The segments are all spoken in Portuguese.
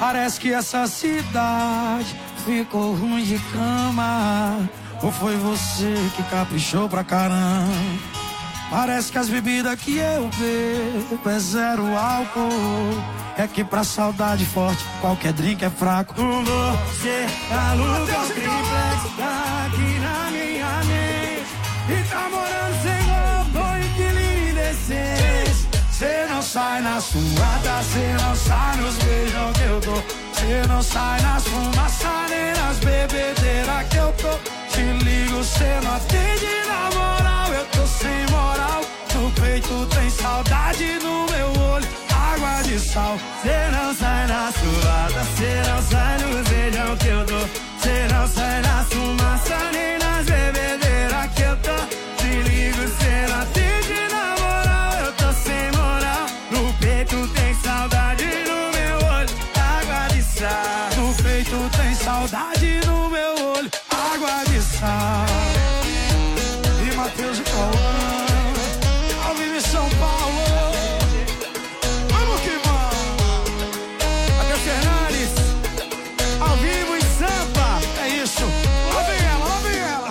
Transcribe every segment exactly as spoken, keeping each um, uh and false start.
Parece que essa cidade ficou ruim de cama. Ou foi você que caprichou pra caramba? Parece que as bebidas que eu bebo é zero álcool. É que pra saudade forte qualquer drink é fraco. Você aluga o triplex aqui na minha mente e tá morando sem roupa, inquilino indecente. Cê não sai na suada, cê não sai nos beijão que eu dou. Cê não sai nas fumaças nem nas bebedeiras que eu tô. Te ligo, cê não atende na moral, eu tô sem moral. No peito tem saudade, no meu olho água de sal. Cê não sai na suada, cê não sai nos beijão que eu dou. Cê não sai na fumaça nem nas bebedeiras que eu tô. Te ligo, cê não atende na moral, eu tô sem moral. No peito tem saudade, no meu olho água de sal. No peito tem saudade, no meu olho água de sal. E Matheus e Cauã, ao vivo em São Paulo. Vamos que vamos. Matheus Fernandes, ao vivo em Sampa. É isso. Lá vem ela, lá vem ela.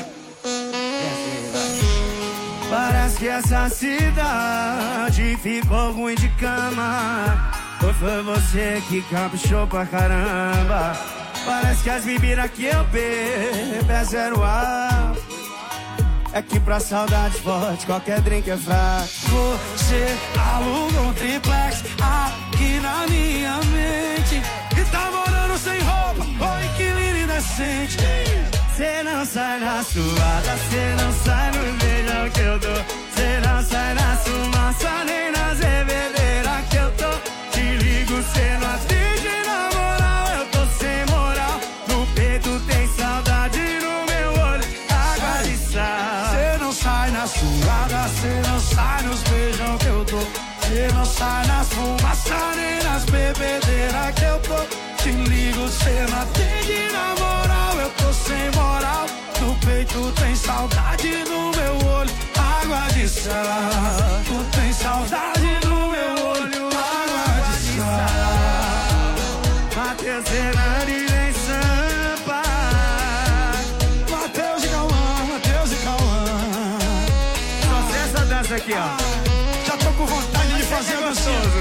Parece que essa cidade ficou ruim de cama. Ou foi você que caprichou pra caramba? Parece que as bebidas que eu bebo é zero ar. É que pra saudade forte qualquer drink é fraco. Você aluga um triplex aqui na minha mente e tá morando sem roupa, ou inquilino indecente. Cê não sai na suada, cê não sai no beijão que eu dou. Cê não sai na fumaça nem nas bebedeiras que eu tô. Te ligo, cê não atende na moral, eu tô sem moral. No peito tem saudade, no meu olho água de sal. Cê não sai na suada, cê não sai nos beijão que eu dou. Cê não sai nas fumaças nem nas bebedeiras que eu tô. Te ligo, cê não atende na moral, eu tô sem moral. No peito tem saudade, no meu olho água de sal. Tu tem saudade, no meu olho água de sal. Matheus Fernandes em Sampa. Matheus e Cauã, Matheus e Cauã. Só sei essa dança aqui, ó. Já tô com vontade de fazer gostoso.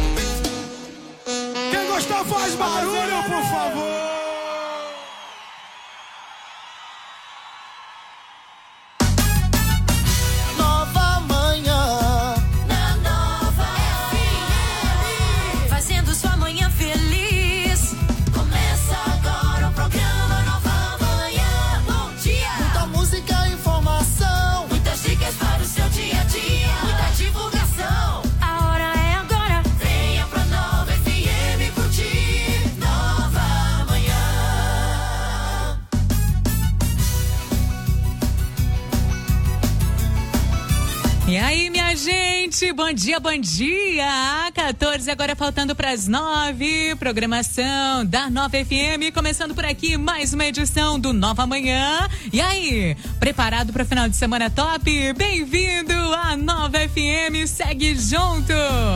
Quem gostou faz barulho, por favor. Nova manhã Na Nova F M, fazendo sua manhã feliz. Começa agora o programa Nova Manhã. Bom dia. muita música e informação. Muitas dicas para o seu dia a dia. Muita divulgação. A hora é agora. Venha pra Nova F M curtir. Nova Manhã. E aí, minha gente, bom dia, bom dia. quatorze agora faltando para as nove. Programação da Nova F M, começando por aqui mais uma edição do Nova Manhã. E aí, preparado para o final de semana top? Bem-vindo à Nova F M, segue junto.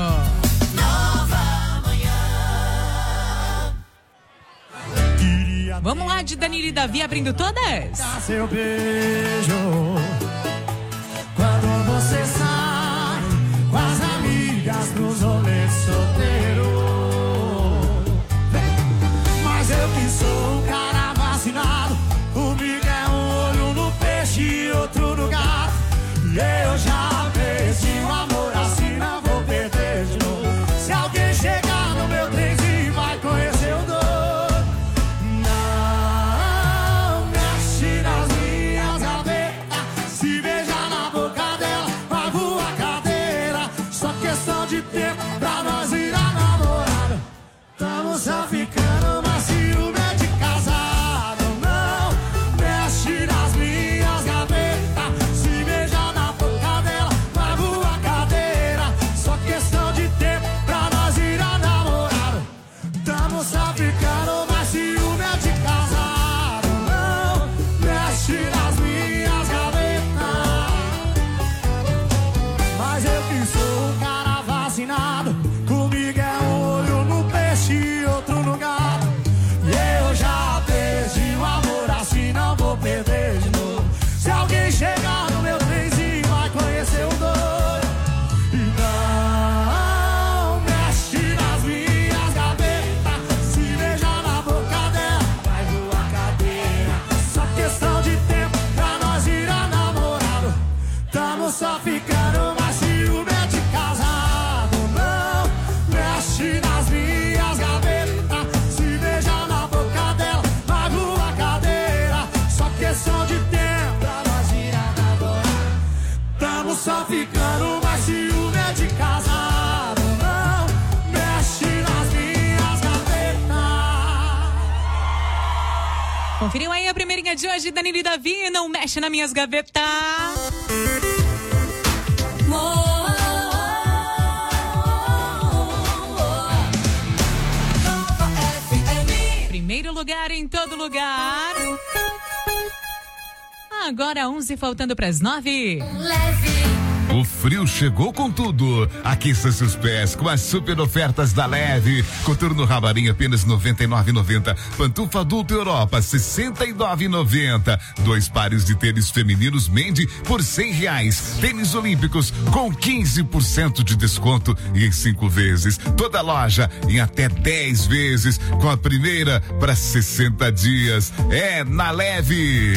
Nova Manhã. Vamos lá, de Danilo e Davi abrindo todas. Seu beijo quando você sai com as amigas pros rolês solteiro. Mas eu que sou um cara vacinado, comigo é um olho no peixe e outro no gato. E eu já perdi o amor, assim não vou perder de novo. Se alguém chegar no meu trenzinho vai conhecer o dono. Não mexe nas minhas gavetas, só ficando, mas ciúme é de casado. Não mexe nas minhas gavetas. Conferiu aí a primeirinha de hoje, Danilo e Davi, não mexe nas minhas gavetas. Primeiro lugar em todo lugar. Agora onze faltando para as nove. Leve. O frio chegou com tudo. Aqueça seus pés com as super ofertas da Leve. Coturno Ramarim apenas noventa e nove reais e noventa centavos. Pantufa adulto Europa sessenta e nove reais e noventa centavos. Dois pares de tênis femininos Mendy por cem reais. Tênis olímpicos com quinze por cento de desconto e em cinco vezes. Toda loja em até dez vezes com a primeira para sessenta dias. É na Leve.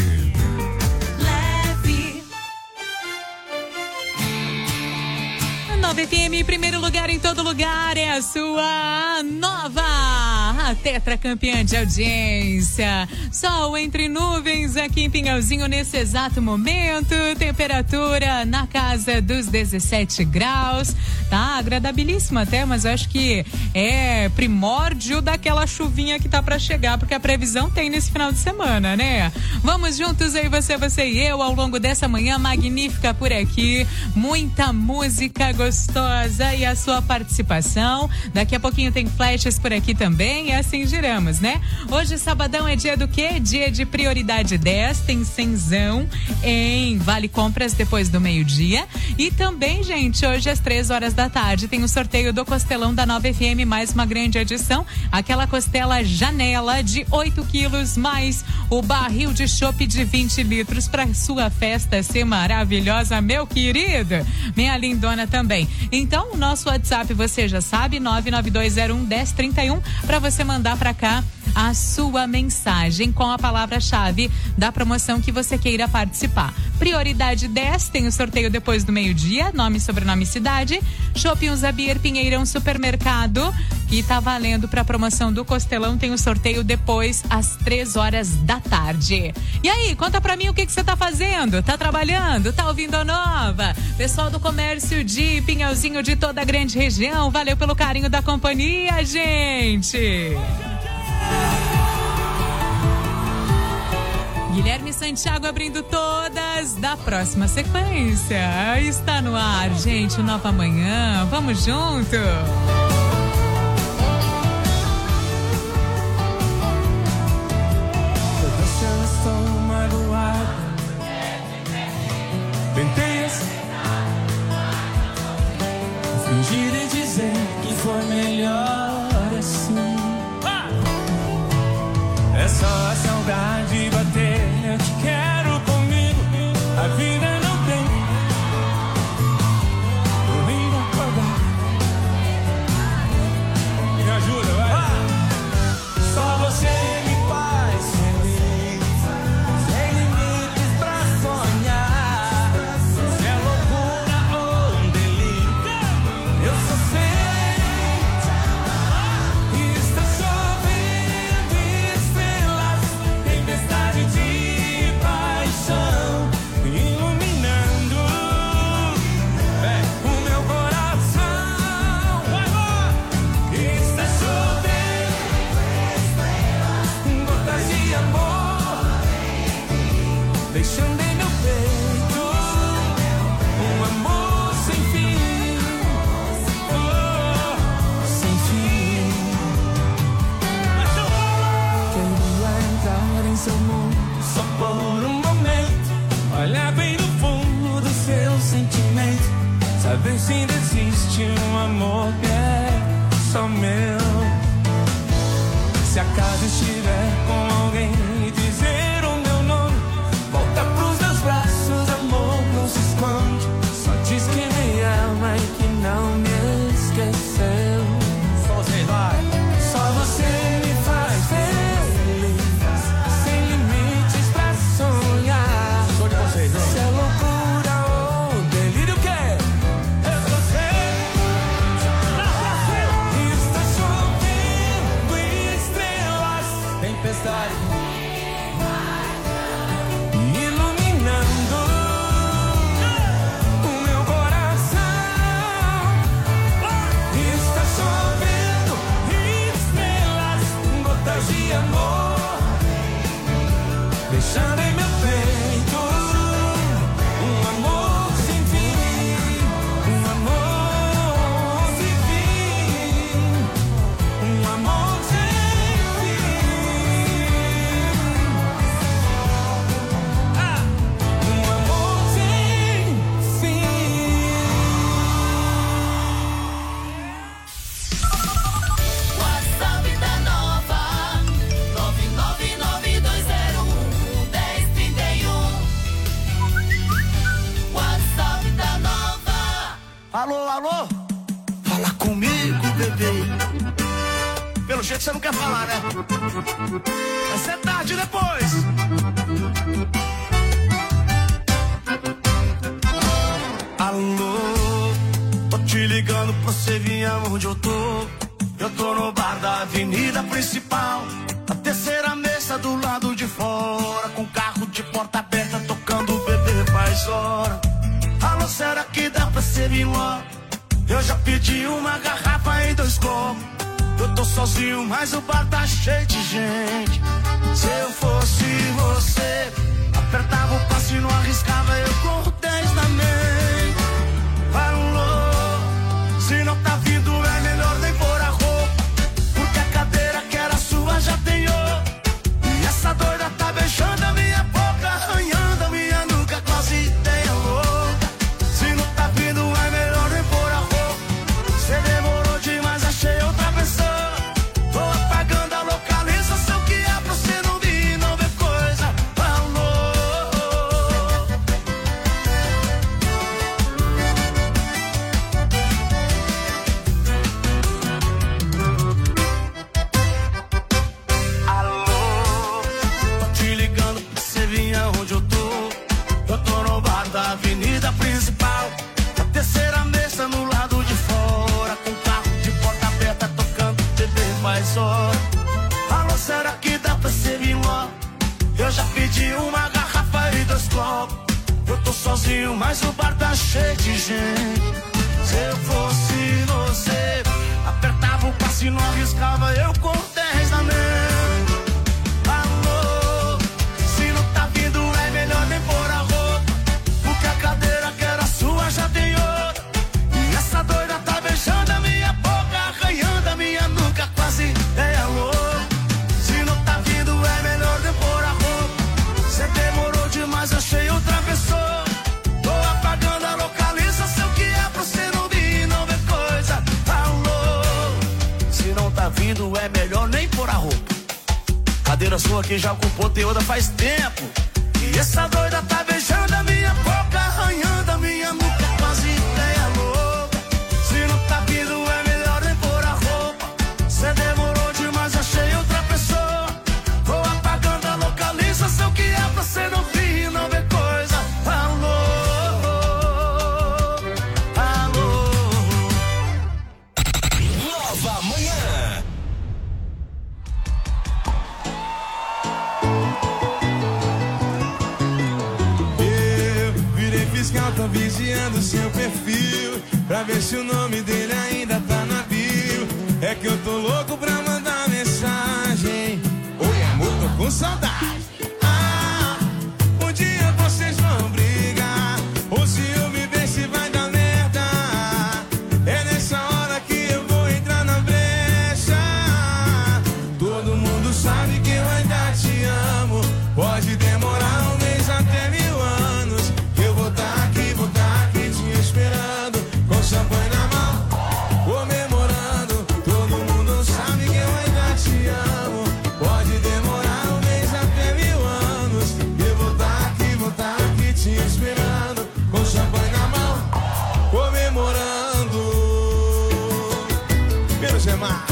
nove F M, primeiro lugar em todo lugar, é a sua nova, a tetracampeã de audiência. Sol entre nuvens aqui em Pinhalzinho nesse exato momento, temperatura na casa dos dezessete graus, tá agradabilíssimo até, mas eu acho que é primórdio daquela chuvinha que tá pra chegar, porque a previsão tem nesse final de semana, né? Vamos juntos aí, você, você e eu, ao longo dessa manhã magnífica por aqui, muita música gostosa e a sua participação. Daqui a pouquinho tem flashes por aqui também, e assim giramos, né? Hoje, sabadão, é dia do quê? Dia de prioridade dez, tem cenzão em Vale Compras depois do meio-dia. E também, gente, hoje às três horas da tarde tem o sorteio do Costelão da nove F M, mais uma grande edição, aquela costela Janela de oito quilos, mais o barril de chopp de vinte litros para sua festa ser maravilhosa, meu querido, minha lindona também. Então, o nosso WhatsApp, você já sabe, nove nove dois zero um, um zero três um, para você mandar para cá a sua mensagem com a palavra-chave da promoção que você queira participar. Prioridade dez, tem o sorteio depois do meio-dia, nome, sobrenome, cidade. Shopping Uzabir, Pinheirão Supermercado, que tá valendo para a promoção do Costelão, tem o sorteio depois às três horas da tarde. E aí, conta pra mim o que que você tá fazendo? Tá trabalhando? Tá ouvindo a nova? Pessoal do comércio de Pinhalzinho, de toda a grande região, valeu pelo carinho da companhia, gente! Guilherme Santiago abrindo todas da próxima sequência. Está no ar, gente, Nova Manhã. Vamos junto! Todas estão magoadas. Tentei fingir e dizer que foi melhor assim. É só a saudade bater. Eu te quero comigo. A vida não tem domingo acordar. Me ajuda, vai. Só você me faz feliz. Sem limites pra sonhar. Se é loucura ou um delírio, eu só sei. Está chovendo estrelas, tempestade de paixão, iluminando é, o meu coração. Está chovendo gotas de amor, deixando em meu peito um amor sem fim, oh, sem fim. Queria entrar em seu mundo só por um momento, olhar bem no fundo do seu sentimento, saber se ainda existe um amor que é só meu. Se acaso estiver com alguém e dizer o meu nome, volta pros meus braços, amor, não se esconde. Só diz que me ama e que não me esqueceu. Só você vai. Só você me faz feliz. Sem limites pra sonhar. Sou de vocês, hein? Se é loucura ou delírio, o quê? Eu só sei. Está chovendo estrelas, tempestade Alô, alô? Fala comigo, bebê. Pelo jeito você não quer falar, né? Vai ser tarde depois. Alô, tô te ligando pra você vir aonde eu tô. Eu tô no bar da avenida principal, a terceira mesa do lado de fora, com carro de porta aberta tocando o bebê faz hora. Alô, será que dá pra você vir lá? Eu já pedi uma garrafa e dois copos. Eu tô sozinho, mas o bar tá cheio de gente. Se eu fosse você, apertava o passo e não arriscava, eu corro dez na mente. Alô, se não tá vindo é melhor nem pôr a roupa, porque a cadeira que era sua já tem outro. E essa doida tá beijando a minha boca, arranhando a minha nuca, quase ideia louca. Se não tá vindo é melhor nem pôr a roupa. Cê demorou demais, achei outra pessoa. Tô apagando a localização que é pra você não vir e não ver coisa. Alô. Alô, tô te ligando pra você vir aonde eu tô. Eu tô no bar da avenida principal, a terceira mesa no lado de fora, com carro de porta aberta tocando bebê mais hora. Alô, será que dá pra você vir lá? Eu já pedi uma garrafa e dois copos. Eu tô sozinho, mas o bar tá cheio de gente. Se eu fosse você, apertava o passo e não arriscava, eu com dez na mente. Alô, se não tá vindo é melhor nem pôr a roupa, porque a cadeira que era sua já tem outra. E essa doida tá beijando a minha boca, arranhando a minha nuca, quase é louca. Se não tá vindo é melhor nem pôr a roupa. Cê demorou demais, achei outra pessoa. Tô apagando a localização que é pra você não vir e não ver coisa. Alô, se não tá vindo é melhor nem pôr a roupa. Cadeira sua que já ocupou teoda faz tempo. E essa doida tá beijando a minha boca, arranhando a minha nuca, quase ideia louca. Se não tá vindo é melhor nem pôr a roupa. Cê demorou demais, achei outra pessoa. Tô apagando a localização que é pra cê não vir e não ver coisa. Alô, alô. Nova Manhã. Eu virei fiscal, tô vigiando seu perfil, pra ver se o nome dele ainda tá na bio. É que eu tô louco pra mandar mensagem. Oi amor, tô com saudade. Ah, um dia vocês vão brigar, o ciúme vê se vai dar merda. É nessa hora que eu vou entrar na brecha. Todo mundo sabe que eu ainda te amo. Pode demorar um mês até mil anos. Eu vou tá aqui, vou tá aqui te esperando, com champanhe na mão, comemorando. Todo mundo sabe que eu ainda te amo. Pode demorar um mês até mil anos. Eu vou tá aqui, vou tá aqui te esperando, com champanhe na mão, comemorando. Menos é mais.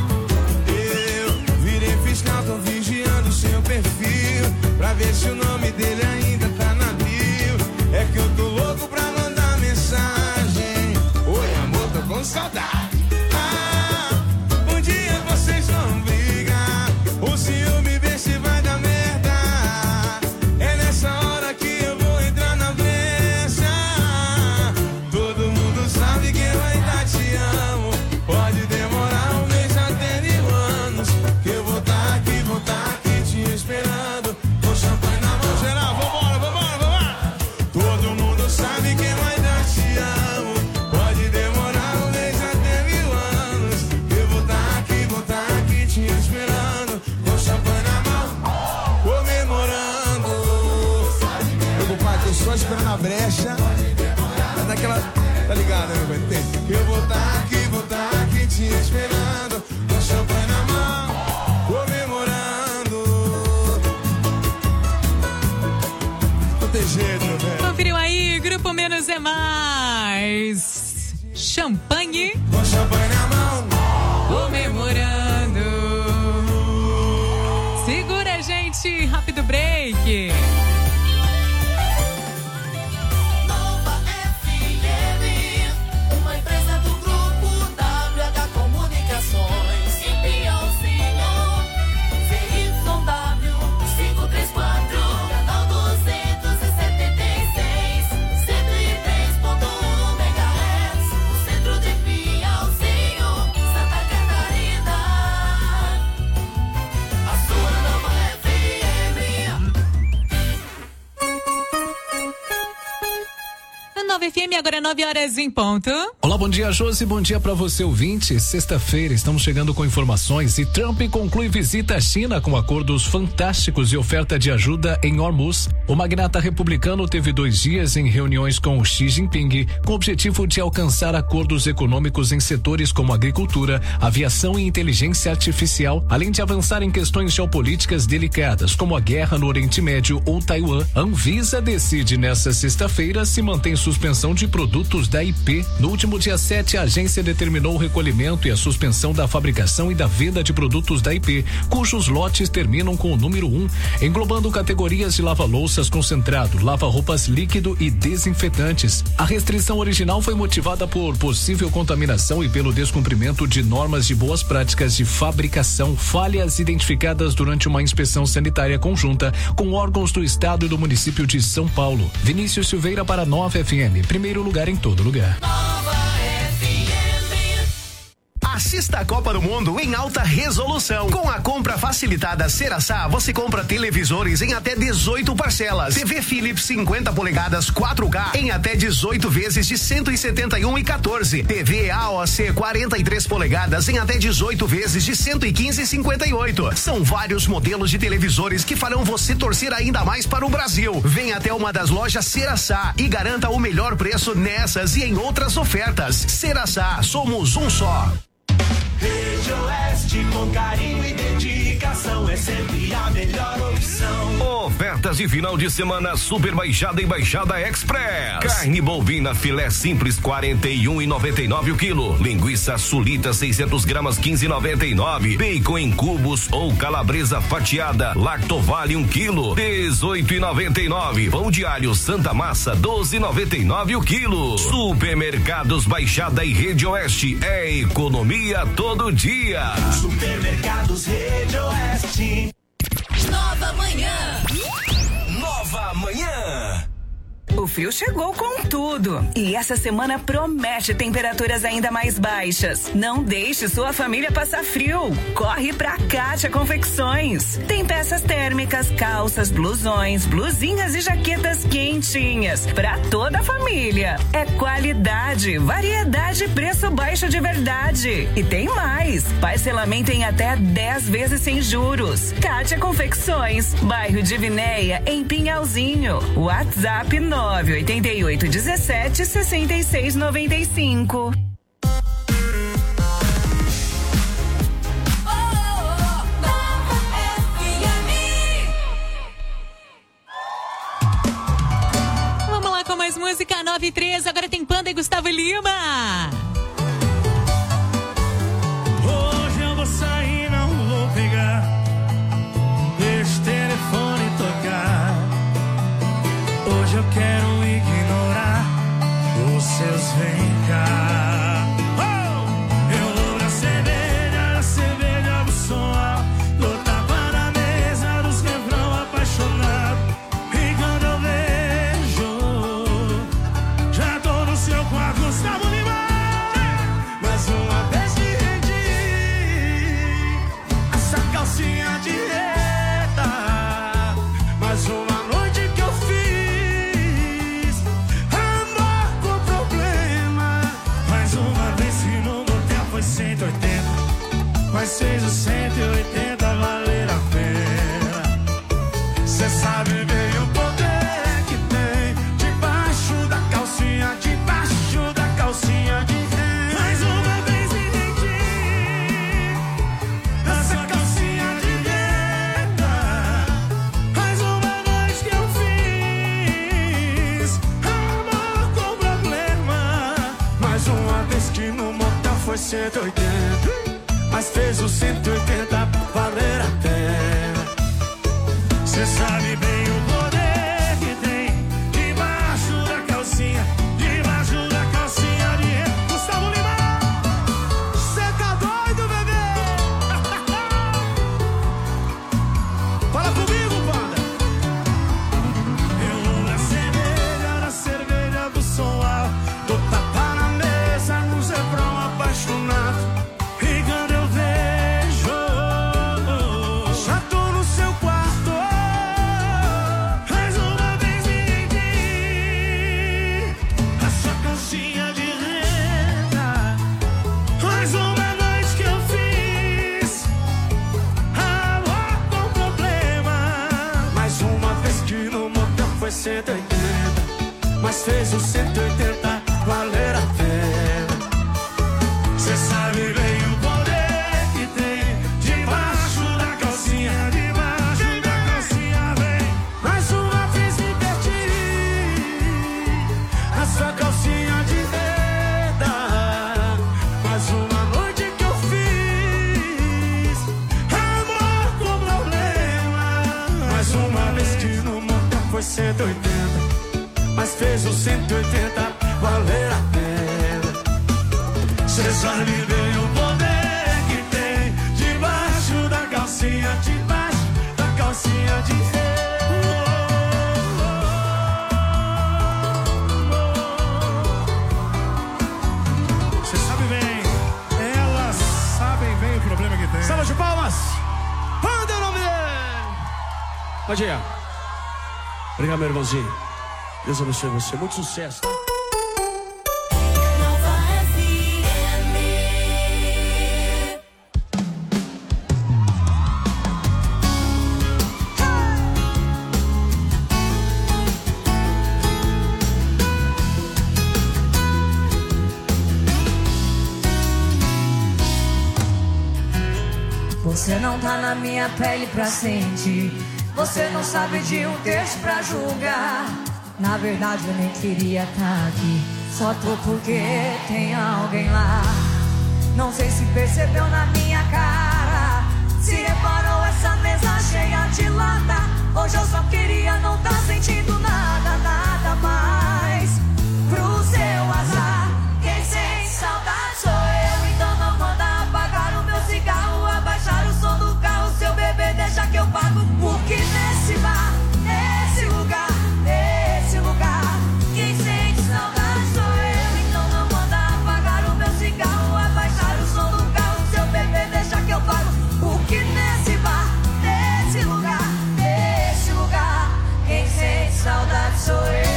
Eu virei fiscal, tô vigiando seu perfil, pra ver se o nome dele ainda tá na bio. É que eu tô louco pra mandar mensagem. Oi amor, tô com saudade. Ah, um dia vocês vão brigar, o ciúme vê se vai dar merda. É nessa hora que eu vou entrar na brecha. Todo mundo sabe que eu ainda te amo. Pode demorar um mês até mil anos. Que eu vou tá aqui, vou tá aqui te esperando, com champanhe na mão. Geral, vambora, vambora, vambora. Todo mundo sabe que eu ainda te amo. Pode demorar um mês até mil anos. Eu vou tá aqui, vou tá aqui te esperando, com champanhe na mão, comemorando. Meu compadre, tô só esperando a brecha. É daquela, tá ligado, né, meu pai? Tem. Eu vou tá aqui, vou tá aqui te esperando, com champanhe na mão, comemorando. Não tem jeito, meu velho. Conferiu aí, Grupo Menos é Mais. Champanhe. Com champanhe na mão. Comemorando. Segura, gente. Rápido break. Nova F M, uma empresa do grupo W H Comunicações. Em Piauzinho, C Y W quinhentos e trinta e quatro, canal duzentos e setenta e seis, cento e três ponto um megahertz, no centro de Piauzinho, Santa Catarina. A sua Nova F M. A Nova F M, agora nove horas em ponto. Olá, bom dia, Josi, bom dia pra você, ouvinte. Sexta-feira, estamos chegando com informações e Trump conclui visita à China com acordos fantásticos e oferta de ajuda em Hormuz. O magnata republicano teve dois dias em reuniões com Xi Jinping com o objetivo de alcançar acordos econômicos em setores como agricultura, aviação e inteligência artificial, além de avançar em questões geopolíticas delicadas como a guerra no Oriente Médio ou Taiwan. A Anvisa decide nesta sexta-feira se mantém suspensão de produtos da I P. No último dia sete, a agência determinou o recolhimento e a suspensão da fabricação e da venda de produtos da I P, cujos lotes terminam com o número um, englobando categorias de lava-louças concentrado, lava-roupas líquido e desinfetantes. A restrição original foi motivada por possível contaminação e pelo descumprimento de normas de boas práticas de fabricação, falhas identificadas durante uma inspeção sanitária conjunta com órgãos do estado e do município de São Paulo. Vinícius Silveira para Nova F M, primeiro lugar em todo lugar. Assista a Copa do Mundo em alta resolução. Com a compra facilitada Ceraçá, você compra televisores em até dezoito parcelas. T V Philips cinquenta polegadas quatro K em até dezoito vezes de cento e setenta e um e quatorze. T V A O C quarenta e três polegadas em até dezoito vezes de cento e quinze e cinquenta e oito. São vários modelos de televisores que farão você torcer ainda mais para o Brasil. Venha até uma das lojas Ceraçá e garanta o melhor preço nessas e em outras ofertas. Ceraçá, somos um só. Rede Oeste, com carinho e dedicação, é sempre a melhor opção. Ofertas de final de semana Super Baixada e Baixada Express. Carne bovina filé simples quarenta e um e noventa e nove o quilo. Linguiça sulita seiscentos gramas quinze e noventa e nove. Bacon em cubos ou calabresa fatiada Lactovale um quilo dezoito e noventa e nove. Pão de alho Santa Massa doze e noventa e nove o quilo. Supermercados Baixada e Rede Oeste, é economia todo dia. Supermercados Rede Oeste. Nova Manhã. Nova Manhã. O frio chegou com tudo e essa semana promete temperaturas ainda mais baixas. Não deixe sua família passar frio. Corre pra Kátia Confecções. Tem peças térmicas, calças, blusões, blusinhas e jaquetas quentinhas pra toda a família. É qualidade, variedade e preço baixo de verdade. E tem mais. Parcelamento em até dez vezes sem juros. Kátia Confecções, bairro Divinéia, em Pinhalzinho. WhatsApp nove oito oito um sete seis seis nove cinco. Vamos lá com mais música, nove e três, agora tem Panda e Gustavo Lima. Hoje eu vou sair, não vou pegar. Deixa o telefone tocar. Hoje eu quero ignorar os seus vem cá. Oh! Eu vou na cerveja, na cerveja do som. Dou tapa na mesa dos refrão apaixonado. E quando eu vejo, já tô no seu quarto, Gustavo Lima. Mais uma vez me rendi. Essa calcinha de reta. Mais uma noite que eu fiz. foi cento e oitenta, mas fez o cento e oitenta valer a pena. Cê sabe bem o poder que tem debaixo da calcinha, debaixo da calcinha de rei. Gustavo Lima, cê tá doido, bebê? Fala comigo, banda. Eu na cerveja, na cerveja do som alto, dou tapa na mesa no zebrão apaixonado. E quando eu vejo, já tô no seu quarto, mais uma vez me rendi. A sua calcinha de renda, mais uma noite que eu fiz. Amor com problema, mais uma vez que no motel foi cento e oitenta, mas fez o cento e oitenta valer a pena. Cê sabe bem o poder que tem debaixo da calcinha, debaixo da calcinha, vem. Mais uma vez me perdi, a sua calcinha de renda, mais uma noite que eu fiz. Amor com problema, mais uma vez que no motel foi cento e oitenta, mas fez o cento e oitenta valer a pena. Cê sabe bem o poder que tem debaixo da calcinha, debaixo da calcinha de rei. Cê sabe bem, elas sabem bem o problema que tem. Salva de palmas! Manda o nome dele! Pode ir. Obrigado, meu irmãozinho. Deus abençoe você. Muito sucesso, tá? Você não tá na minha pele pra sentir. Você não sabe de um texto pra julgar. Na verdade eu nem queria estar aqui, só tô porque tem alguém lá. Não sei se percebeu na minha cara, se reparou essa mesa cheia de lata. Hoje eu só queria não tá sentindo nada, nada mais. Pro seu azar, quem sente saudade sou eu. Então não manda apagar o meu cigarro, abaixar o som do carro. Seu bebê deixa que eu pago, porque nesse bar, nesse lugar, nesse lugar, quem sente saudade sou eu. Então não manda apagar o meu cigarro, abaixar o som do carro. Seu bebê deixa que eu pago, porque nesse bar, nesse lugar, nesse lugar, quem sente saudade sou eu.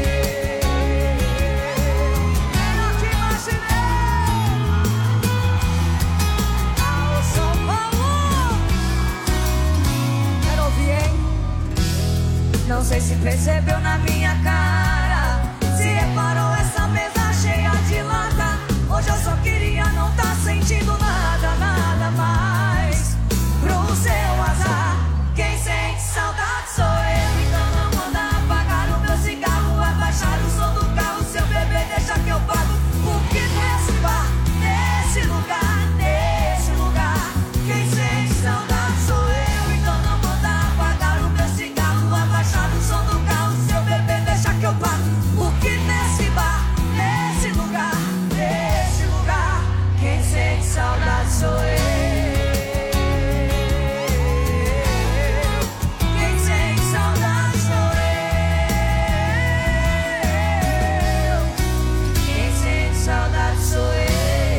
Não sei se percebeu na minha cara, se reparou essa mesa cheia de lata. Hoje eu só queria não tá sentindo nada, nada mais. Pro seu azar, quem sente saudade sou eu. Então não manda apagar o meu cigarro, abaixar o som do carro. Seu bebê deixa que eu pago, porque nesse bar, nesse lugar, nesse lugar, quem sente saudade sou eu. Então não manda apagar o meu cigarro, abaixar o som do carro. Seu bebê deixa que eu pago, porque nesse bar, nesse lugar, nesse lugar, quem sente saudade sou eu. Quem sente saudade sou eu. Quem sente saudade sou eu.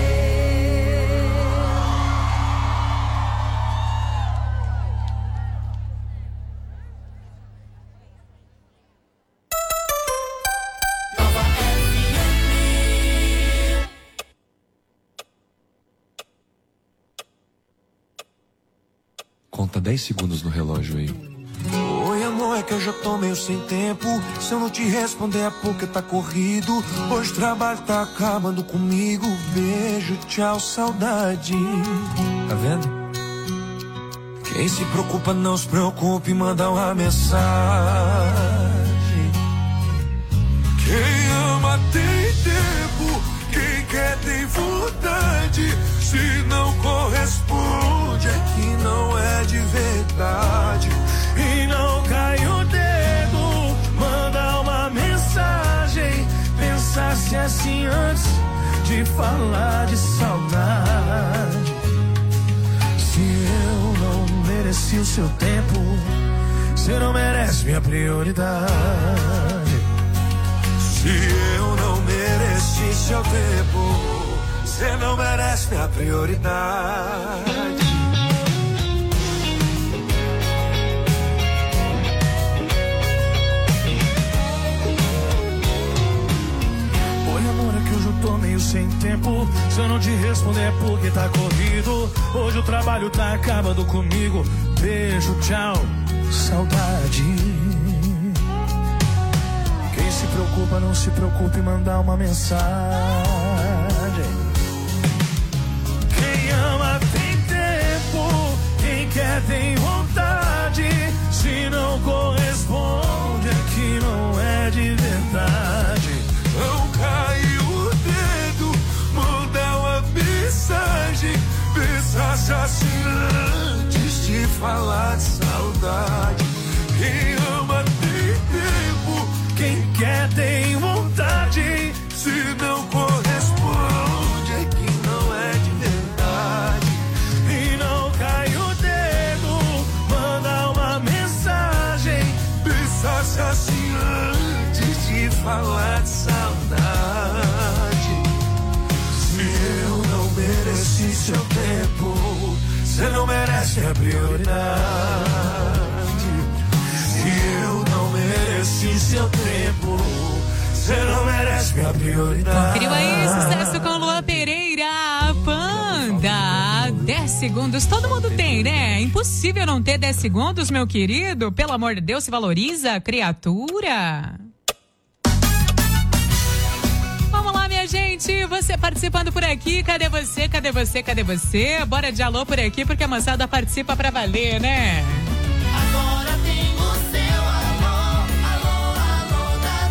Conta dez segundos no relógio aí. Oi, amor, é que eu já tô meio sem tempo. Se eu não te responder é porque tá corrido. Hoje o trabalho tá acabando comigo. Beijo, tchau, saudade. Tá vendo? Quem se preocupa não se preocupe, manda uma mensagem. Quem ama tem tempo, quem quer tem vontade. saudade. E não cai o dedo, manda uma mensagem. Pensasse assim antes de falar de saudade. Se eu não mereci o seu tempo, você não merece minha prioridade. Se eu não mereci seu tempo, você não merece minha prioridade. Oi, amor, é que hoje eu tô meio sem tempo. Se eu não te responder é porque tá corrido. Hoje o trabalho tá acabando comigo. Beijo, tchau, saudade. Quem se preocupa, não se preocupe em mandar uma mensagem. Quem ama tem tempo, quem quer tem vontade. Se não corresponde é que não é de verdade. Não caiu o dedo, manda uma mensagem. Pensasse assim antes de falar de saudade. Quem ama tem tempo, quem quer tem vontade. Se não corresponde é que não é de verdade. E não cai o dedo, manda uma mensagem. Pensasse assim antes de falar de saudade. Se eu não mereci seu tempo, você não merece a prioridade. Se eu não mereci seu tempo, você não merece minha prioridade. Conferiu aí, sucesso com Luan Pereira, Panda. dez segundos, todo mundo tem, né? Impossível não ter dez segundos, meu querido. Pelo amor de Deus, se valoriza, criatura. Vamos lá, minha gente, você participando por aqui, cadê você, cadê você, cadê você? Bora de alô por aqui, porque a moçada participa pra valer, né? Agora tem o seu alô, alô, alô da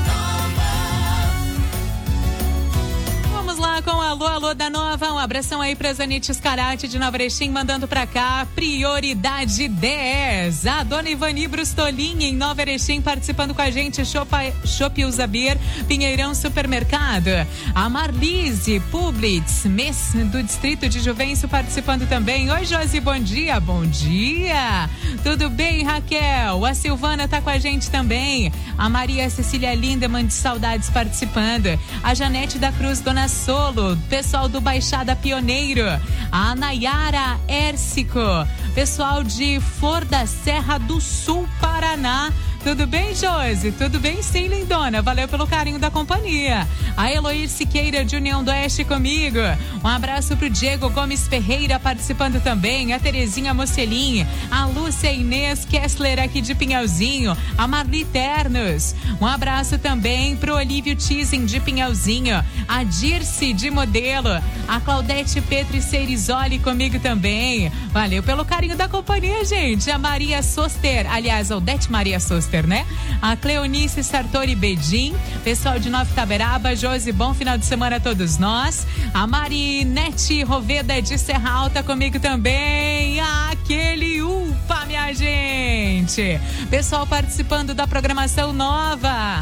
Nova. Vamos lá com o alô, alô da Nova. Um abração aí pra Zanite Scarati de Nova Erechim, mandando pra cá, prioridade dez. A dona Ivani Brustolin em Nova Erechim participando com a gente, Chopp Usabir, Pinheirão Supermercado. A Marlise Publix, mês do Distrito de Juvencio participando também. Oi, Josi, bom dia, bom dia. Tudo bem, Raquel? A Silvana tá com a gente também. A Maria Cecília Lindemann de Saudades participando. A Janete da Cruz, Dona Solo, pessoal do Baixada Pioneiro. A Nayara Ércico, pessoal de Flor da Serra do Sul, Paraná. Tudo bem, Josi? Tudo bem, sim, lindona. Valeu pelo carinho da companhia. A Eloir Siqueira de União do Oeste comigo. Um abraço pro Diego Gomes Ferreira participando também. A Terezinha Mocelin. A Lúcia Inês Kessler aqui de Pinhalzinho. A Marli Ternos. Um abraço também pro Olívio Tizen de Pinhalzinho. A Dirce de Modelo. A Claudete Petri Cerizoli comigo também. Valeu pelo carinho da companhia, gente. A Maria Soster. Aliás, a Odete Maria Soster, né? A Cleonice Sartori Bedim, pessoal de Nova Caberaba, Josi, bom final de semana a todos nós. A Marinete Roveda de Serra Alta comigo também. Aquele upa, minha gente. Pessoal participando da programação nova.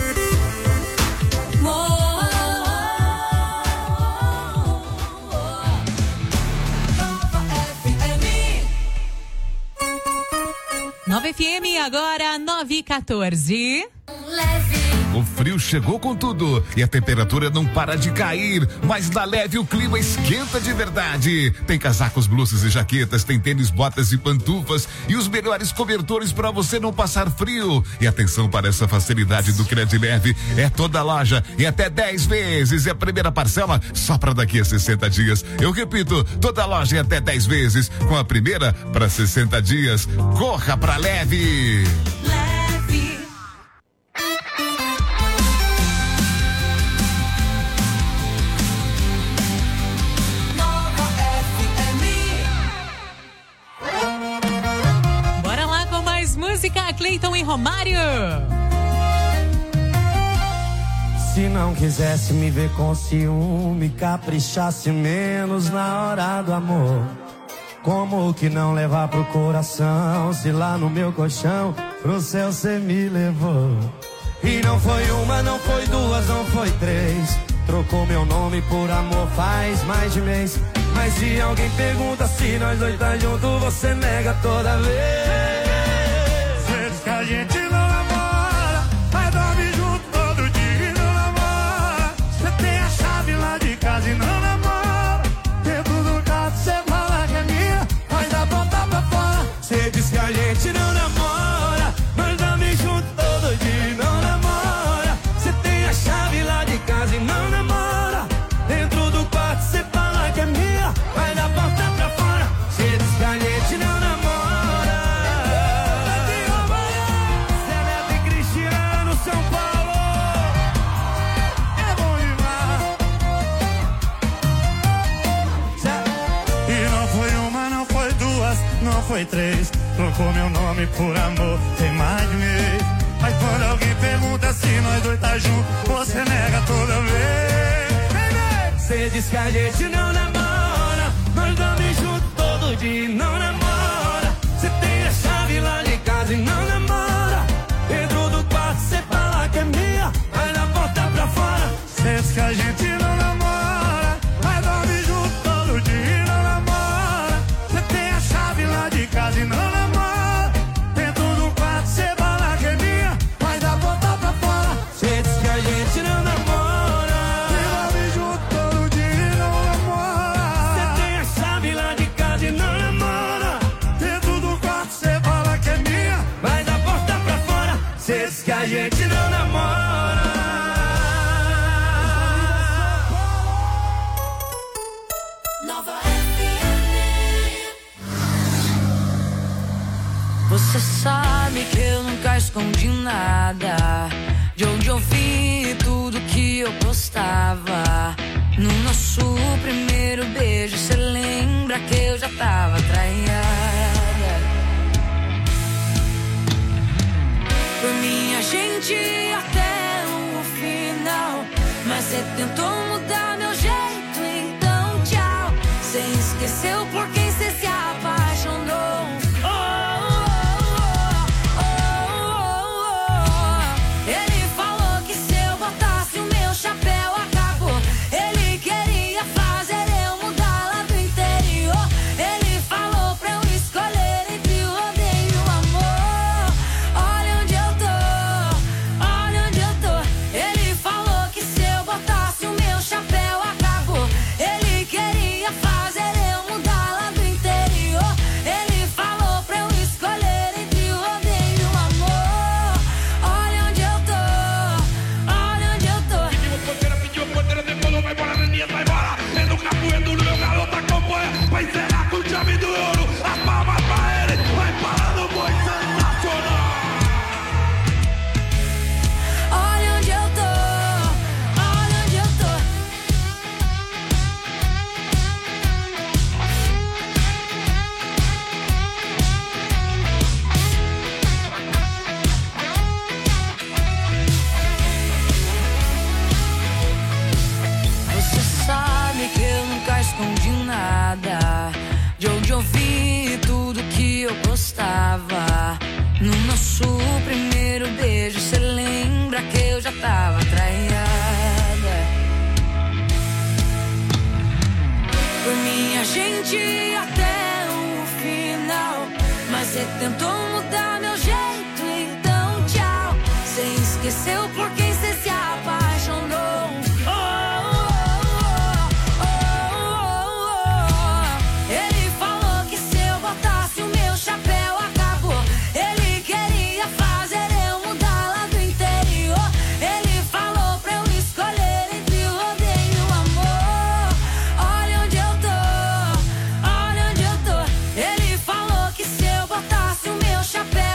Nova F M, agora nove e quatorze. O frio chegou com tudo e a temperatura não para de cair, mas na Leve o clima esquenta de verdade. Tem casacos, blusas e jaquetas, tem tênis, botas e pantufas e os melhores cobertores para você não passar frio. E atenção para essa facilidade do Credileve, é toda loja e até dez vezes. E a primeira parcela só para daqui a sessenta dias. Eu repito, toda loja e até dez vezes, com a primeira para sessenta dias. Corra pra Leve. Leve. Música Cleiton e Romário. Se não quisesse me ver com ciúme, caprichasse menos na hora do amor. Como que não levar pro coração? Se lá no meu colchão, pro céu cê me levou. E não foi uma, não foi duas, não foi três. Trocou meu nome por amor faz mais de mês. Mas se alguém pergunta se nós dois tá junto, você nega toda vez. Cê diz que a gente não namora, mas dorme junto todo dia e não namora. Cê tem a chave lá de casa e não namora. Dentro do carro cê fala que é minha, mas dá volta pra fora. Cê diz que a gente não namora, mas dorme junto todo dia e não namora. Cê tem a chave lá de casa e não namora. Dentro do quarto cê fala que é minha, vai dar porta pra fora. Cê diz que a gente não namora. Celeste e Cristiano, São Paulo. É bom demais. E não foi uma, não foi duas, não foi três. Trocou meu nome por amor, tem mais de mês. Mas quando alguém pergunta se nós dois tá junto, você nega toda vez. Cê diz que a gente não namora, nós dorme junto todo dia e não namora. Cê tem a chave lá de casa e não namora. Dentro do quarto cê fala que é minha, vai na porta pra fora. Cê diz que a gente não namora, mas dorme junto todo dia e não namora. Cê tem a chave lá de casa e não namora. Dentro do quarto cê fala que é minha, vai dar volta pra fora. Cê diz que a gente não namora. Que a gente não namora. Nova F M. Você sabe que eu nunca escondi nada. De onde eu vim, tudo que eu postava. No nosso primeiro beijo, cê lembra que eu já tava traída. Por minha gente até o final. Mas cê tentou mudar meu jeito, então tchau. Cê esqueceu por quem cê se apaixonou. Oh, oh, oh, oh. Ele falou que se eu botasse o meu chapéu acabou. Ele queria fazer eu mudar lá do interior. Ele falou pra eu escolher entre o odeio e o amor. Olha onde eu Olha onde eu tô. Ele falou que se eu botasse o meu chapéu acabou. Ele queria fazer eu mudar lá do interior. Ele falou pra eu escolher entre o odeio e o amor. Olha onde eu tô, olha onde eu tô. Pediu porteira, pediu porteira, depois não vai embora, Neninha vai embora. É no capoeiro do meu garoto acompanha. Vai encerrar com o chave do ouro. As palmas pra ele, vai parando o boi sensacional. Olha onde eu tô, olha onde eu tô. Você sabe que eu nunca escondi nada. De onde eu vim, tudo que eu postava. No nosso primeiro beijo, cê lembra que eu já tava traída. Por minha gente até o final. Mas cê tentou mudar meu jeito, então tchau. Cê esqueceu por quem cê se apaixonou. Oh, oh, oh, oh, oh. Ele falou que se eu botasse o meu chapéu acabou. Ele queria fazer eu mudar lá do interior. Ele falou pra eu escolher entre o odeio e o amor. Olha onde eu tô, olha onde eu tô. Ele falou que se eu botasse o meu chapéu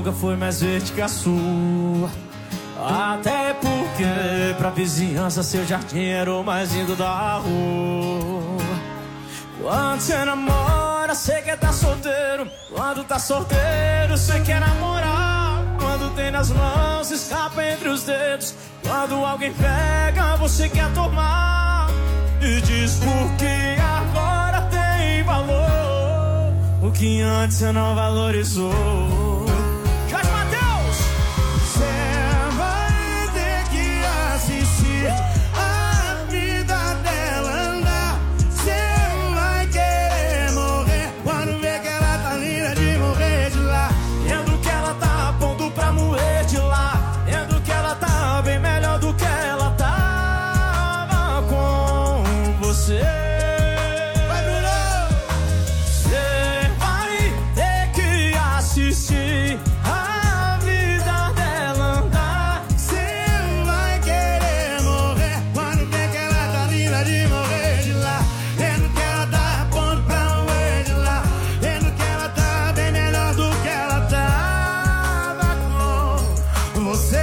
nunca foi mais verde que a sua. Até porque pra vizinhança seu jardim era o mais lindo da rua. Quando você namora, você quer tá solteiro. Quando tá solteiro, você quer namorar. Quando tem nas mãos, escapa entre os dedos. Quando alguém pega, você quer tomar. E diz porque agora tem valor o que antes você não valorizou. Jorge Mateus! Você vai ter que assistir a vida dela andar. Você vai querer morrer quando vê que ela tá linda de morrer de lá. Vendo que ela tá a ponto pra morrer de lá. Vendo que ela tá bem melhor do que ela tava com você. Vai, Bruno! Você vai ter que assistir a vida dela andar. Você vai querer morrer quando vê que ela tá linda de morrer de lá. Vendo que ela tá a ponto pra morrer de lá. Vendo que ela tá bem melhor do que ela tava com você.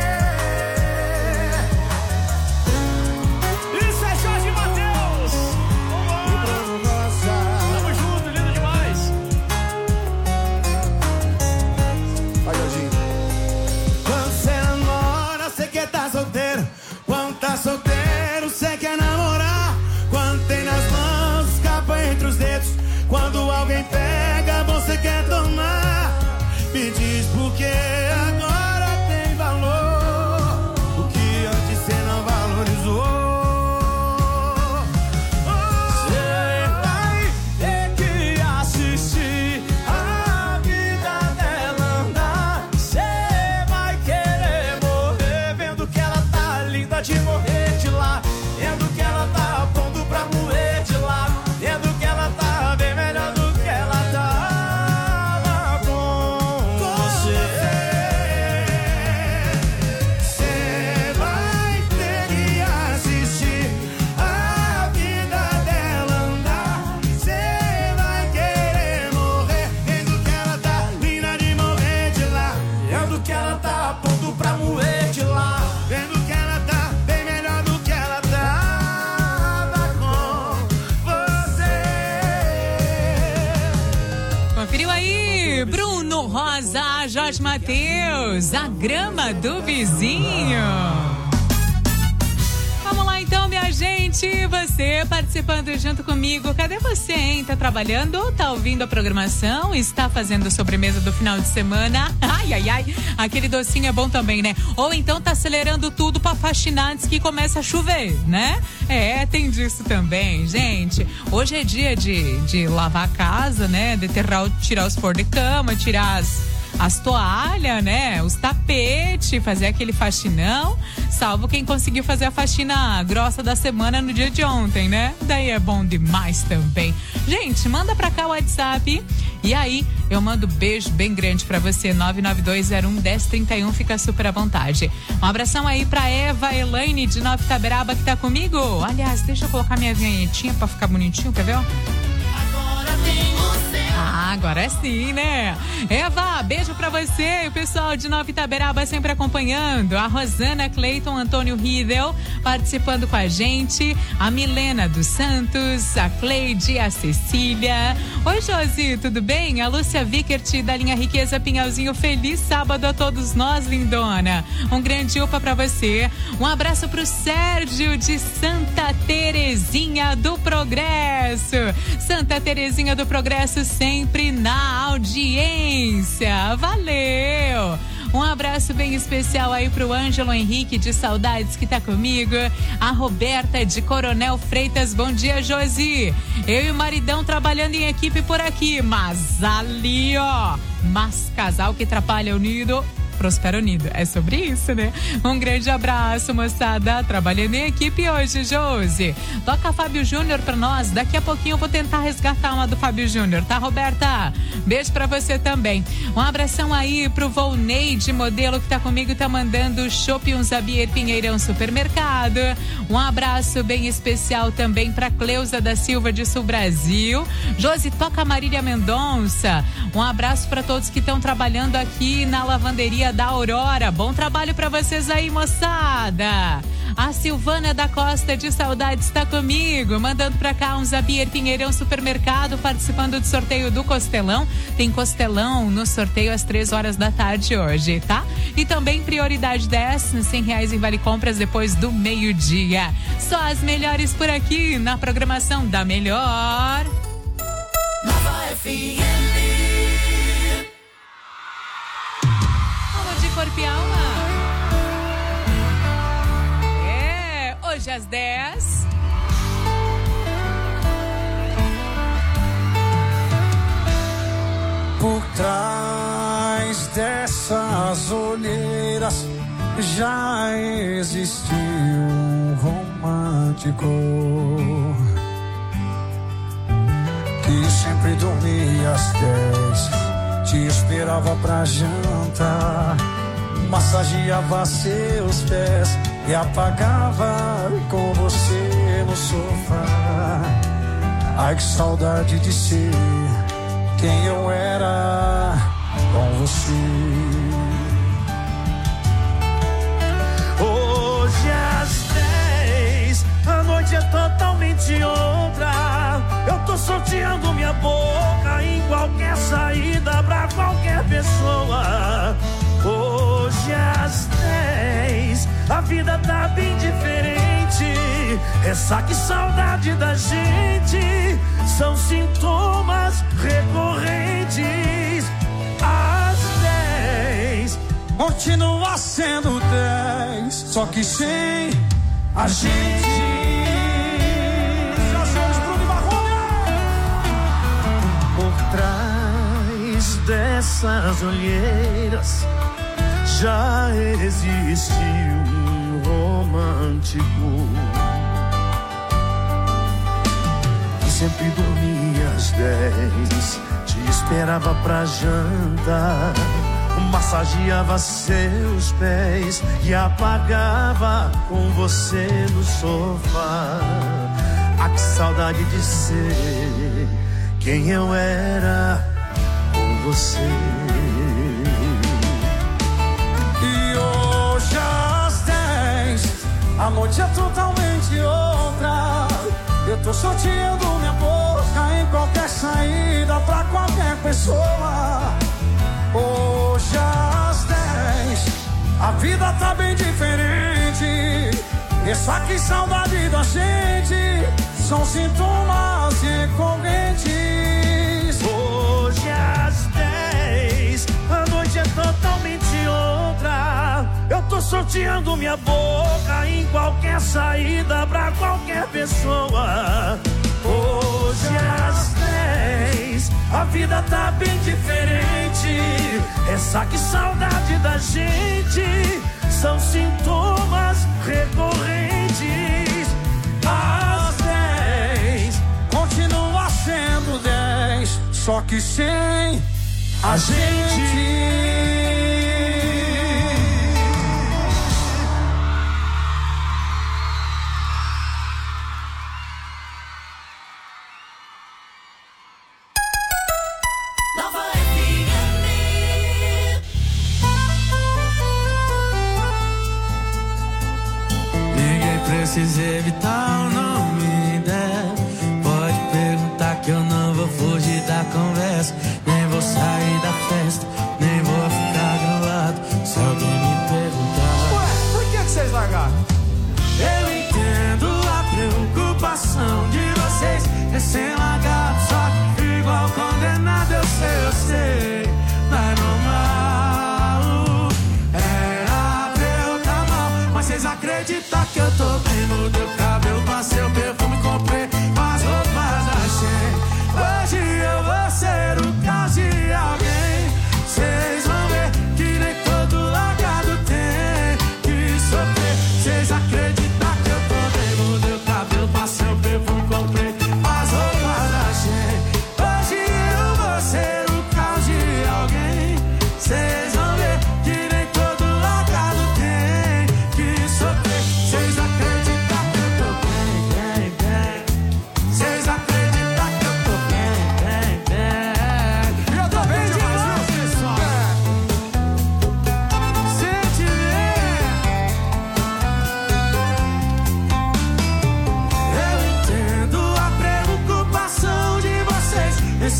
Isso é Jorge Mateus! Tamo junto, lindo demais! Vai, Jorginho. Quando você namora, você quer tá solteiro. Quando tá solteiro, você quer namorar. Quando tem nas mãos, escapa entre os dedos. Quando alguém pega, você quer tomar. Me diz por que agora tem valor o que antes você não valorizou. Você vai ter que assistir a vida dela andar. Você vai querer morrer vendo que ela tá linda de morrer de lá. Vendo que ela tá a ponto pra morrer de lá. Vendo que ela tá bem melhor do que ela tava com você. Você vai ter que assistir a vida dela andar. Você vai querer morrer vendo que ela tá linda de morrer de lá. Vendo que ela tá a ponto pra morrer de lá. Vendo que ela tá bem melhor do que ela tava com você. Conferiu aí, Bruno Rosa, Jorge Mateus, a grama do vizinho. Vamos lá então, minha gente, você participando junto comigo. Cadê você, hein? Tá trabalhando ou tá ouvindo a programação? Está fazendo sobremesa do final de semana? Ai, ai, ai, aquele docinho é bom também, né? Ou então tá acelerando tudo pra faxinar antes que comece a chover, né? É, tem disso também, gente. Hoje é dia de, de lavar a casa, né? Deterrar, o- tirar os pôr de cama, tirar as... as toalhas, né? Os tapetes, fazer aquele faxinão. Salvo quem conseguiu fazer a faxina grossa da semana no dia de ontem, né? Daí é bom demais também. Gente, manda pra cá o WhatsApp. E aí, eu mando beijo bem grande pra você. nove nove dois zero um um zero três um. Fica super à vontade. Um abração aí pra Eva Elaine de Nova Itaberaba que tá comigo. Aliás, deixa eu colocar minha vinhetinha pra ficar bonitinho, quer ver? Ah, agora sim, né? Eva, beijo pra você e o pessoal de Nova Itaberaba sempre acompanhando. A Rosana Cleiton Antônio Riedel participando com a gente. A Milena dos Santos, a Cleide, a Cecília. Oi, Josi, tudo bem? A Lúcia Vickert da linha Riqueza Pinhalzinho. Feliz sábado a todos nós, lindona. Um grande upa pra você. Um abraço pro Sérgio de Santa Terezinha do Progresso. Santa Terezinha do Progresso sempre na audiência. Valeu! Um abraço bem especial aí pro Ângelo Henrique de Saudades que tá comigo. A Roberta de Coronel Freitas. Bom dia, Josi. Eu e o maridão trabalhando em equipe por aqui. Mas ali, ó. Mas casal que atrapalha unido prospera unido. É sobre isso, né? Um grande abraço, moçada. Trabalhando em equipe hoje, Josi. Toca Fábio Júnior pra nós. Daqui a pouquinho eu vou tentar resgatar uma do Fábio Júnior, tá, Roberta? Beijo pra você também. Um abração aí pro Volneide, modelo que tá comigo, tá mandando chopp um Zabier Pinheirão Supermercado. Um abraço bem especial também pra Cleusa da Silva de Sul Brasil. Josi, toca Marília Mendonça. Um abraço pra todos que estão trabalhando aqui na lavanderia da Aurora. Bom trabalho pra vocês aí, moçada. A Silvana da Costa de Saudade está comigo, mandando pra cá um Zabier Pinheirão Supermercado, participando do sorteio do Costelão. Tem Costelão no sorteio às três horas da tarde hoje, tá? E também Prioridade dez, cem reais em Vale Compras depois do meio-dia. Só as melhores por aqui na programação da Melhor. Nova F M. Alô de corpo e alma. É, hoje às dez. Por trás dessas olheiras já existiu um romântico que sempre dormia às dez, te esperava pra jantar, massageava seus pés e apagava com você no sofá. Ai, que saudade de ser quem eu era com você. Hoje às dez, a noite é totalmente outra. Eu tô sorteando minha boca em qualquer saída pra qualquer pessoa. Hoje às dez, a vida tá bem diferente. Ressaca e saudade da gente são sintomas recorrentes. Às dez, continua sendo dez, só que sem a gente. Por trás dessas olheiras já existe um romântico que sempre dormia às dez, te esperava pra jantar, massageava seus pés e apagava com você no sofá. Ah, que saudade de ser quem eu era com você. E hoje às dez, a noite é totalmente outra. Eu tô sorteando minha boca em qualquer saída pra qualquer pessoa. Hoje às dez, a vida tá bem diferente. Ressaca e saudade da gente são sintomas recorrentes. Hoje às dez, a noite é totalmente outra. Eu tô sorteando minha boca em qualquer saída pra qualquer pessoa. Hoje às dez, a vida tá bem diferente. Ressaca e saudade da gente são sintomas recorrentes. Às dez, continua sendo dez, só que sem a gente. Precisa evitar o nome dela. Pode perguntar que eu não vou fugir da conversa. Nem vou sair da festa, nem vou ficar gravado se alguém me perguntar. Ué, por que que vocês largaram? Eu entendo a preocupação de vocês, recém-largados, só que igual condenado. Eu sei, eu sei, mas normal. Era pra eu tá mal, mas vocês acreditam que eu tô bem? Mudei o cabelo, passei o perfume, comprei as roupas, achei. Hoje eu vou ser o cara.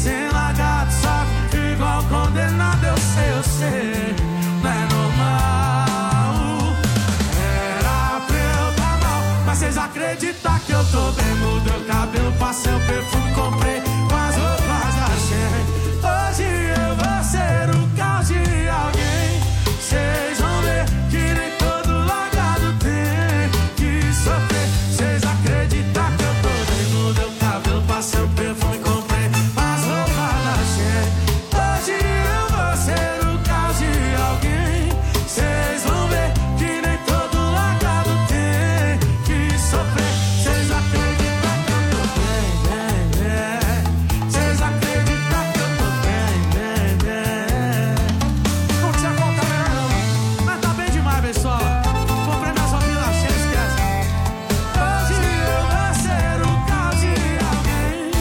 recém-largado, só que igual condenado, eu sei, eu sei, não é normal. Era pra eu tá mal, mas vocês acreditam que eu tô bem? Mudei o cabelo, passei o perfume, comprei com as roupas da gente. Hoje eu vou ser o caos de alguém. Vocês vão ver que nem todo largado tem que sofrer. Vocês acreditam que eu tô bem? Mudei o cabelo, passei o perfume, comprei as roupas da gente. Hoje eu vou ser o caos de alguém. Vocês vão ver que nem todo largado tem que sofrer. Vocês acreditam que eu tô bem, bem, bem. Vocês acreditam que eu tô bem, bem, bem. Não tinha conta melhor não, mas tá bem demais, pessoal. Comprei minhas roupinhas cheias, esquece. Hoje eu vou ser o caos de alguém.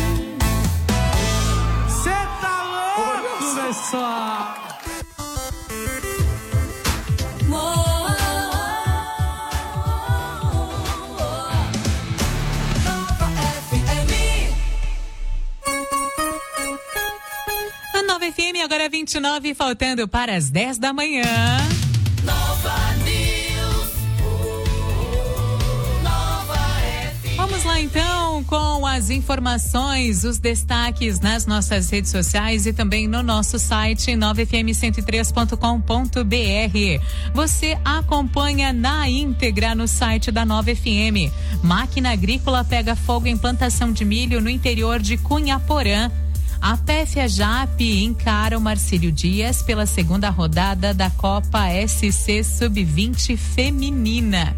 Cê tá louco, pessoal. A Nova F M agora é vinte e nove, faltando para as dez da manhã. Nova News. Nova F M. Vamos lá então com as informações, os destaques nas nossas redes sociais e também no nosso site nova f m cento e três ponto com ponto b r. Você acompanha na íntegra no site da Nova F M. Máquina agrícola pega fogo em plantação de milho no interior de Cunhaporã. A P F A Jape encara o Marcílio Dias pela segunda rodada da Copa S C sub vinte feminina.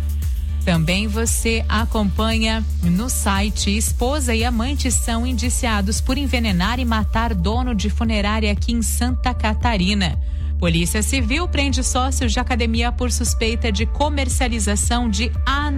Também você acompanha no site: esposa e amante são indiciados por envenenar e matar dono de funerária aqui em Santa Catarina. Polícia Civil prende sócios de academia por suspeita de comercialização de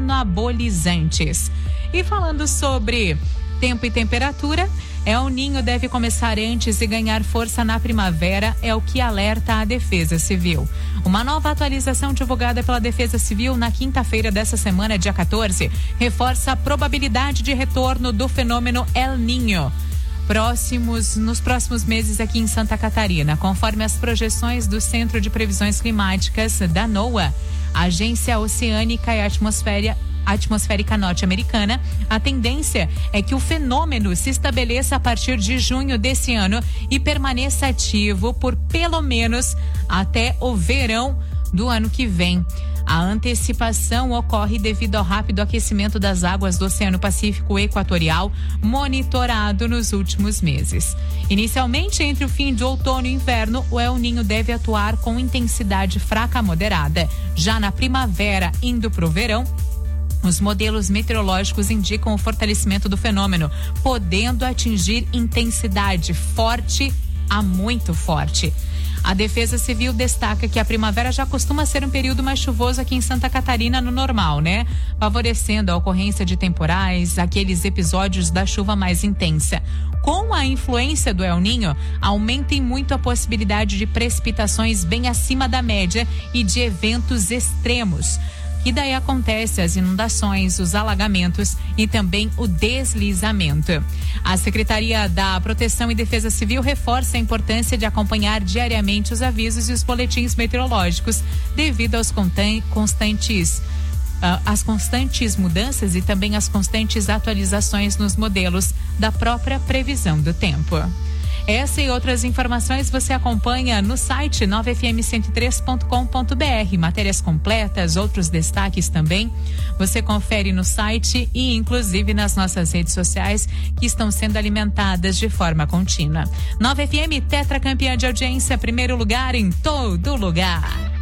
anabolizantes. E falando sobre tempo e temperatura, El Ninho deve começar antes e ganhar força na primavera, é o que alerta a Defesa Civil. Uma nova atualização divulgada pela Defesa Civil na quinta-feira dessa semana, dia quatorze, reforça a probabilidade de retorno do fenômeno El Ninho próximos, nos próximos meses aqui em Santa Catarina. Conforme as projeções do Centro de Previsões Climáticas da NOAA, Agência Oceânica e Atmosfera Atmosférica Norte-Americana, a tendência é que o fenômeno se estabeleça a partir de junho desse ano e permaneça ativo por pelo menos até o verão do ano que vem. A antecipação ocorre devido ao rápido aquecimento das águas do Oceano Pacífico Equatorial, monitorado nos últimos meses. Inicialmente, entre o fim de outono e inverno, o El Ninho deve atuar com intensidade fraca a moderada. Já na primavera, indo para o verão, os modelos meteorológicos indicam o fortalecimento do fenômeno, podendo atingir intensidade forte a muito forte. A Defesa Civil destaca que a primavera já costuma ser um período mais chuvoso aqui em Santa Catarina no normal, né? Favorecendo a ocorrência de temporais, aqueles episódios da chuva mais intensa. Com a influência do El Ninho, aumenta em muito a possibilidade de precipitações bem acima da média e de eventos extremos. E daí acontece as inundações, os alagamentos e também o deslizamento. A Secretaria da Proteção e Defesa Civil reforça a importância de acompanhar diariamente os avisos e os boletins meteorológicos devido aos constantes uh, as constantes mudanças e também as constantes atualizações nos modelos da própria previsão do tempo. Essa e outras informações você acompanha no site nova f m cento e três ponto com ponto b r. Matérias completas, outros destaques também. Você confere no site e inclusive nas nossas redes sociais que estão sendo alimentadas de forma contínua. Nova F M, tetracampeã de audiência, primeiro lugar em todo lugar.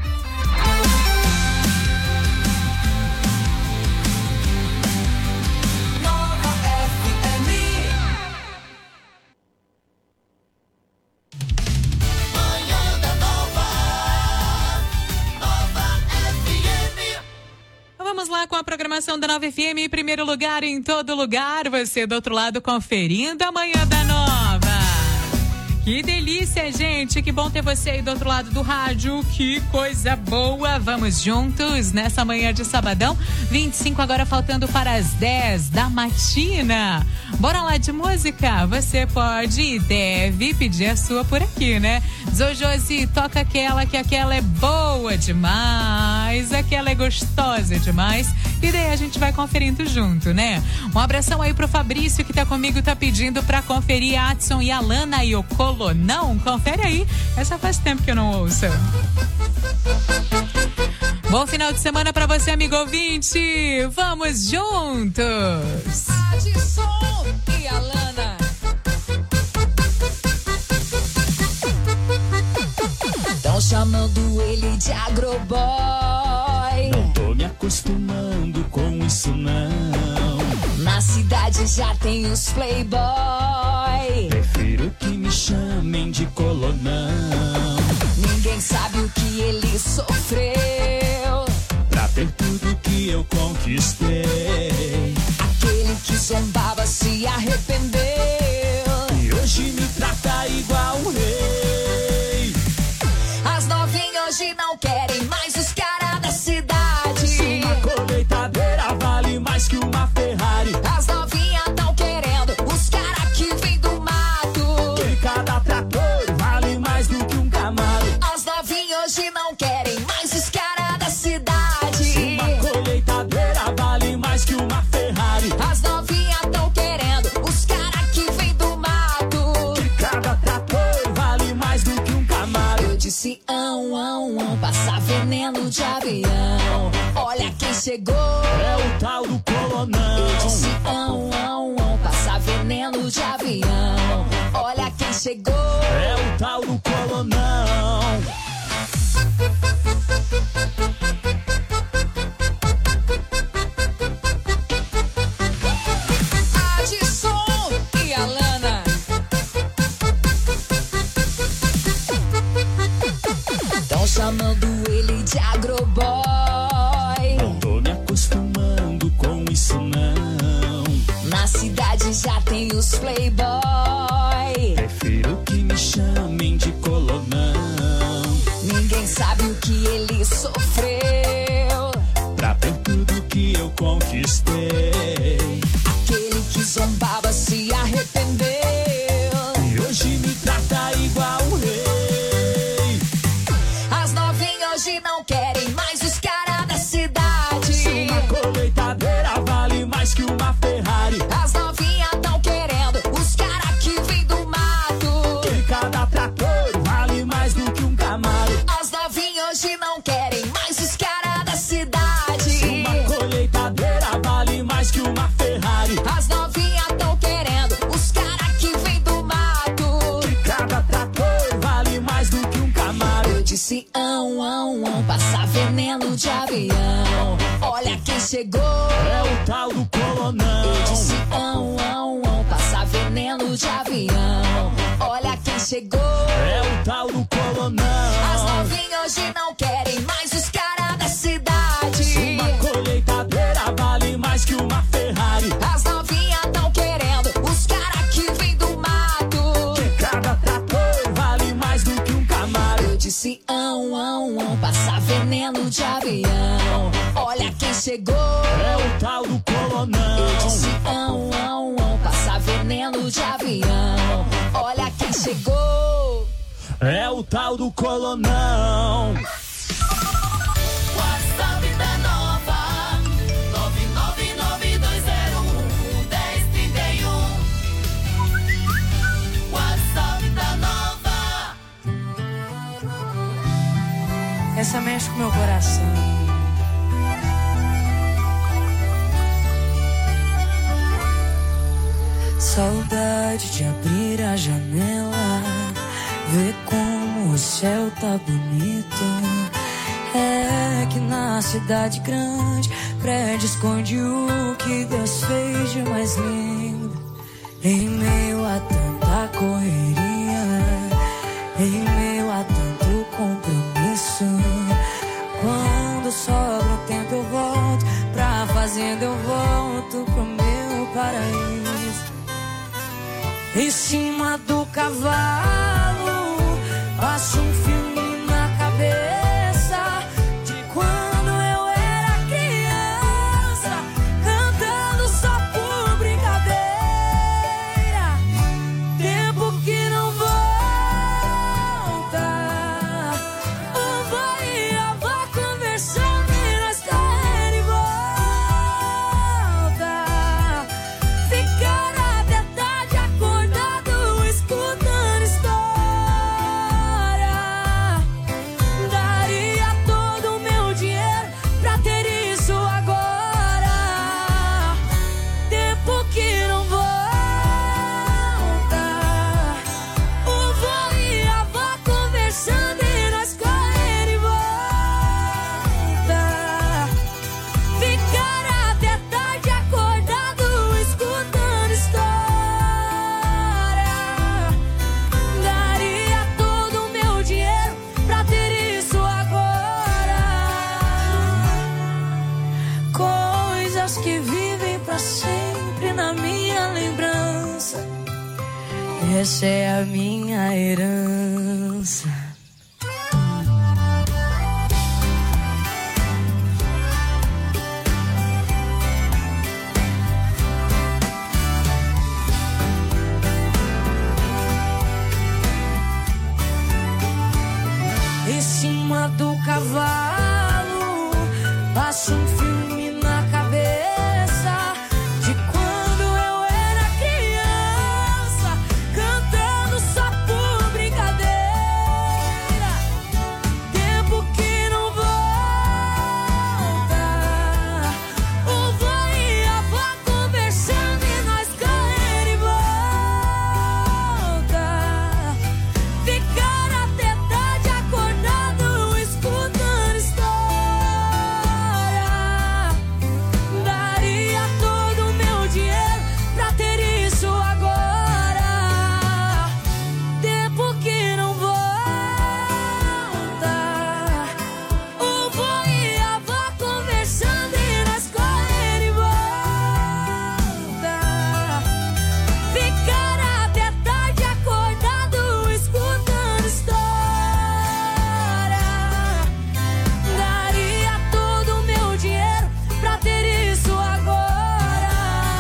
Vamos lá com a programação da Nova F M, primeiro lugar em todo lugar. Você do outro lado conferindo a manhã da Nova. Que delícia, gente. Que bom ter você aí do outro lado do rádio. Que coisa boa. Vamos juntos nessa manhã de sabadão. vinte e cinco agora faltando para as dez da matina. Bora lá de música? Você pode e deve pedir a sua por aqui, né? Zojosi, toca aquela que aquela é boa demais. Aquela é gostosa demais. E daí a gente vai conferindo junto, né? Um abração aí pro Fabrício que tá comigo, tá pedindo pra conferir Adson e Alana e o Colonão. Confere aí. Essa faz tempo que eu não ouço. Bom final de semana pra você, amigo ouvinte. Vamos juntos. Adson e Alana. Tão chamando ele de agroboy. Não tô me acostumando com isso não. Na cidade já tem os playboy. Prefiro que me chamem de colonão. Ninguém sabe o que ele sofreu pra ter tudo que eu conquistei. Aquele que zombava se arrependeu e hoje me trata igual um rei. As novinhas hoje não querem mais os caras da cidade. Uma colheitadeira vale mais que uma Ferrari. As novinhas tão querendo os caras que vem do mato. Que cada trator vale mais do que um Camaro. As novinhas hoje não querem mais os caras da cidade. Uma colheitadeira vale mais que uma Ferrari. As novinhas tão querendo os caras que vem do mato. Que cada trator vale mais do que um Camaro. Eu disse ão, ão, ão, passar veneno de avião. Olha quem chegou. É o tal do colonão. Eu disse ão, ão, ão, passar veneno de avião. Olha quem chegou. É o tal do colonão. Adson e Alana. Tão chamando ele de agroboy. Não tô me acostumando com isso não. Na cidade já tem os playboy. Prefiro que me chamem de colonão. Ninguém sabe o que ele sofreu pra ter tudo que eu conquistei. Aquele que zombava se arrependeu e hoje me trata igual um rei. As novinhas hoje não querem mais os caras da cidade. Uma colheitadeira vale mais que uma Ferrari. As novinhas tão querendo os caras que vem do mato. Que cada trator vale mais do que um Camaro. As novinhas hoje não querem mais os caras da cidade. Uma colheitadeira vale mais que uma Ferrari. As novinhas tão querendo os caras que vem do mato. Que cada trator vale mais do que um Camaro. Eu disse ão, ão, ão, passar veneno de avião. Olha quem chegou. É o tal do colonão. Eu disse ão, ão, ão, passar veneno de avião. Olha quem chegou. É o tal do colonão. As novinhas hoje não querem mais os caras da cidade. Uma colheitadeira vale mais que uma Ferrari. As novinhas tão querendo os caras que vem do mato. Que cada trator vale mais do que um Camaro. Eu disse ão, ão, ão, passar veneno de avião. Olha quem chegou. É o tal do colonão. Eu disse ão, ão, ão, passar veneno de avião. Olha quem chegou. É o tal do colonão. WhatsApp da Nova nove nove nove dois zero um um zero três um. WhatsApp da Nova. Essa mexe com meu coração. Saudade de abrir a janela, ver como o céu tá bonito. É que na cidade grande, prédio esconde o que Deus fez de mais lindo. Em meio a tanta correria, em meio a tanto compromisso, quando sobra o tempo eu volto pra fazenda, eu volto pro meu paraíso. Em cima do cavalo Essa é a minha herança. Em cima do cavalo, passa um filme na cabeça de quando eu era criança, cantando só por brincadeira. Tempo que não volta. O vô e a avó conversando e nós ganhando e volta. Ficar até tarde acordado escutando história. Daria todo o meu dinheiro pra ter isso agora. Tempo que não volta. O vô e a avó conversando e nós correndo e volta. Ficar até tarde acordado escutando história. Daria todo o meu dinheiro pra ter isso agora.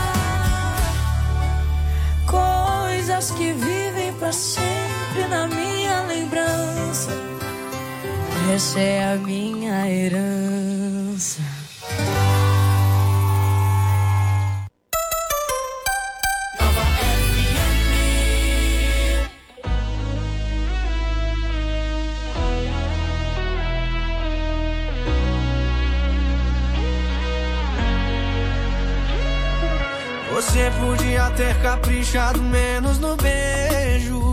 Coisas que vivem pra sempre na minha lembrança. Essa é a minha herança. Você podia ter caprichado menos no beijo.